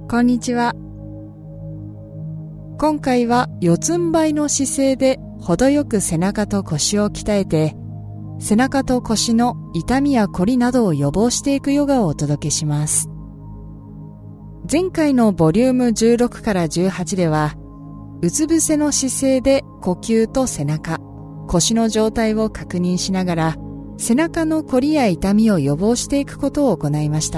こんにちは。今回は四つん這いの姿勢で程よく背中と腰を鍛えて、背中と腰の痛みやこりなどを予防していくヨガをお届けします。前回のボリューム16から18では、うつ伏せの姿勢で呼吸と背中、腰の状態を確認しながら、背中のこりや痛みを予防していくことを行いました。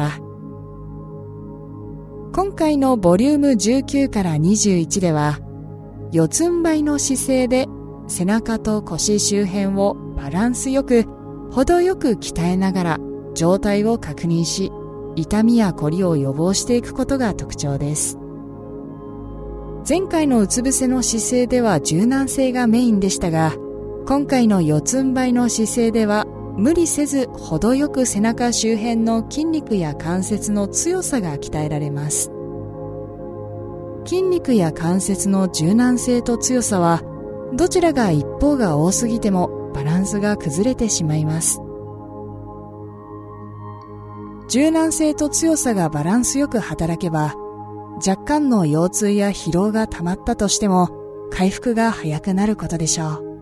今回のボリューム19から21では、四つん這いの姿勢で背中と腰周辺をバランスよく、程よく鍛えながら状態を確認し、痛みやこりを予防していくことが特徴です。前回のうつ伏せの姿勢では柔軟性がメインでしたが、今回の四つん這いの姿勢では無理せず程よく背中周辺の筋肉や関節の強さが鍛えられます。筋肉や関節の柔軟性と強さは、どちらが一方が多すぎてもバランスが崩れてしまいます。柔軟性と強さがバランスよく働けば、若干の腰痛や疲労が溜まったとしても回復が早くなることでしょう。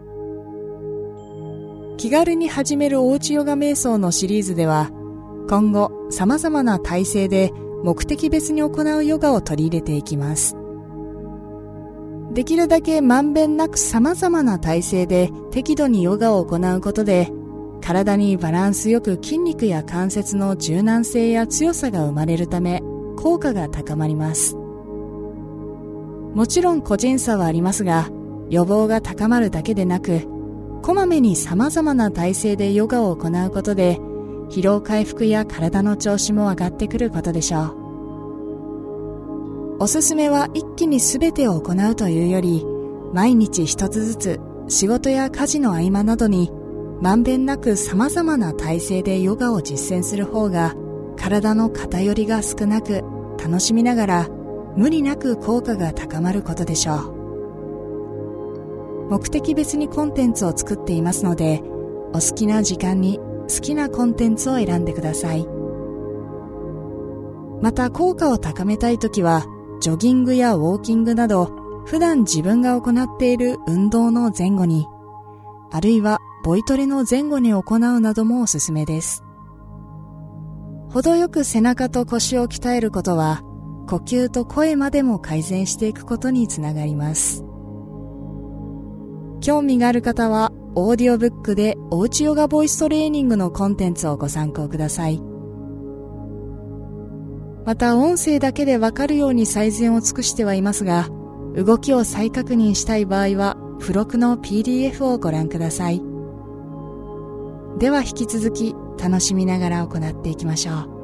気軽に始めるおうちヨガ瞑想のシリーズでは、今後様々な体勢で目的別に行うヨガを取り入れていきます。できるだけまんべんなく様々な体勢で適度にヨガを行うことで、体にバランスよく筋肉や関節の柔軟性や強さが生まれるため、効果が高まります。もちろん個人差はありますが、予防が高まるだけでなく、こまめに様々な体勢でヨガを行うことで、疲労回復や体の調子も上がってくることでしょう。おすすめは一気に全てを行うというより、毎日一つずつ仕事や家事の合間などにまんべんなく様々な体勢でヨガを実践する方が、体の偏りが少なく楽しみながら無理なく効果が高まることでしょう。目的別にコンテンツを作っていますので、お好きな時間に好きなコンテンツを選んでください。また効果を高めたいときは、ジョギングやウォーキングなど普段自分が行っている運動の前後に、あるいはボイトレの前後に行うなどもおすすめです。程よく背中と腰を鍛えることは、呼吸と声までも改善していくことにつながります。興味がある方は、オーディオブックでおうちヨガボイストレーニングのコンテンツをご参考ください。また、音声だけでわかるように最善を尽くしてはいますが、動きを再確認したい場合は、付録の PDF をご覧ください。では引き続き、楽しみながら行っていきましょう。